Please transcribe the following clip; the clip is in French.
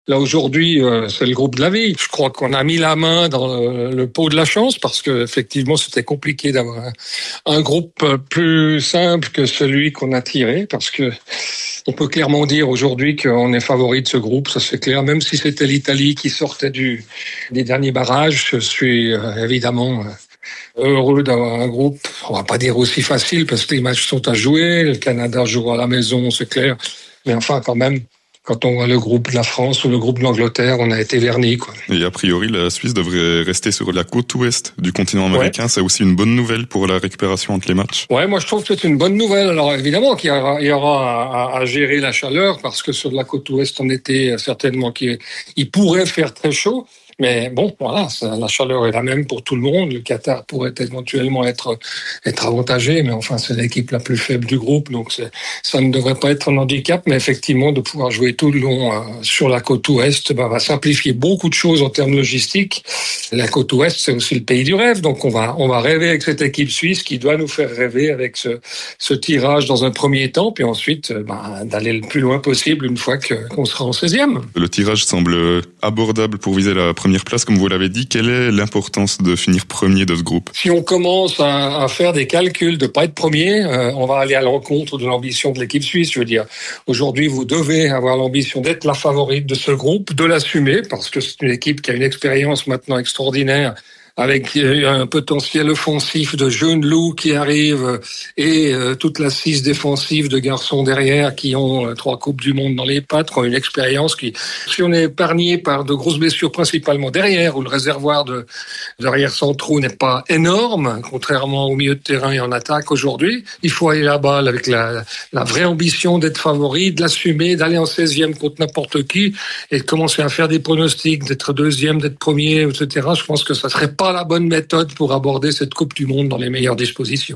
Là aujourd'hui, c'est le groupe de la vie. Je crois qu'on a mis la main dans le pot de la chance parce que effectivement c'était compliqué d'avoir un groupe plus simple que celui qu'on a tiré parce que on peut clairement dire aujourd'hui qu'on est favori de ce groupe, ça c'est clair. Même si c'était l'Italie qui sortait des derniers barrages, je suis évidemment heureux d'avoir un groupe, on va pas dire aussi facile parce que les matchs sont à jouer, le Canada joue à la maison, c'est clair. Mais enfin quand même. Quand on voit le groupe de la France ou le groupe de l'Angleterre, on a été vernis, quoi. Et a priori, la Suisse devrait rester sur la côte ouest du continent américain. Ouais. C'est aussi une bonne nouvelle pour la récupération entre les matchs. Ouais, moi je trouve que c'est une bonne nouvelle. Alors évidemment qu'il y aura à gérer la chaleur parce que sur la côte ouest, on était certainement qu'il pourrait faire très chaud. Mais bon, voilà, la chaleur est la même pour tout le monde. Le Qatar pourrait éventuellement être avantagé, mais enfin, c'est l'équipe la plus faible du groupe, donc ça ne devrait pas être un handicap. Mais effectivement, de pouvoir jouer tout le long sur la côte ouest va simplifier beaucoup de choses en termes logistiques. La côte ouest, c'est aussi le pays du rêve, donc on va rêver avec cette équipe suisse qui doit nous faire rêver avec ce tirage dans un premier temps, puis ensuite d'aller le plus loin possible une fois qu'on sera en 16e. Le tirage semble abordable pour viser la première place, comme vous l'avez dit. Quelle est l'importance de finir premier de ce groupe? Si on commence à faire des calculs de pas être premier, on va aller à l'encontre de l'ambition de l'équipe suisse. Je veux dire, aujourd'hui, vous devez avoir l'ambition d'être la favorite de ce groupe, de l'assumer, parce que c'est une équipe qui a une expérience maintenant extraordinaire, avec un potentiel offensif de jeunes loups qui arrivent et toute l'assise défensive de garçons derrière qui ont 3 coupes du monde dans les pattes, qui ont une expérience qui, si on est épargné par de grosses blessures principalement derrière, où le réservoir de derrière centraux n'est pas énorme, contrairement au milieu de terrain et en attaque aujourd'hui, il faut aller là-bas avec la vraie ambition d'être favori, de l'assumer, d'aller en 16e contre n'importe qui et de commencer à faire des pronostics, d'être deuxième, d'être premier, etc. Je pense que ça serait pas la bonne méthode pour aborder cette Coupe du Monde dans les meilleures dispositions.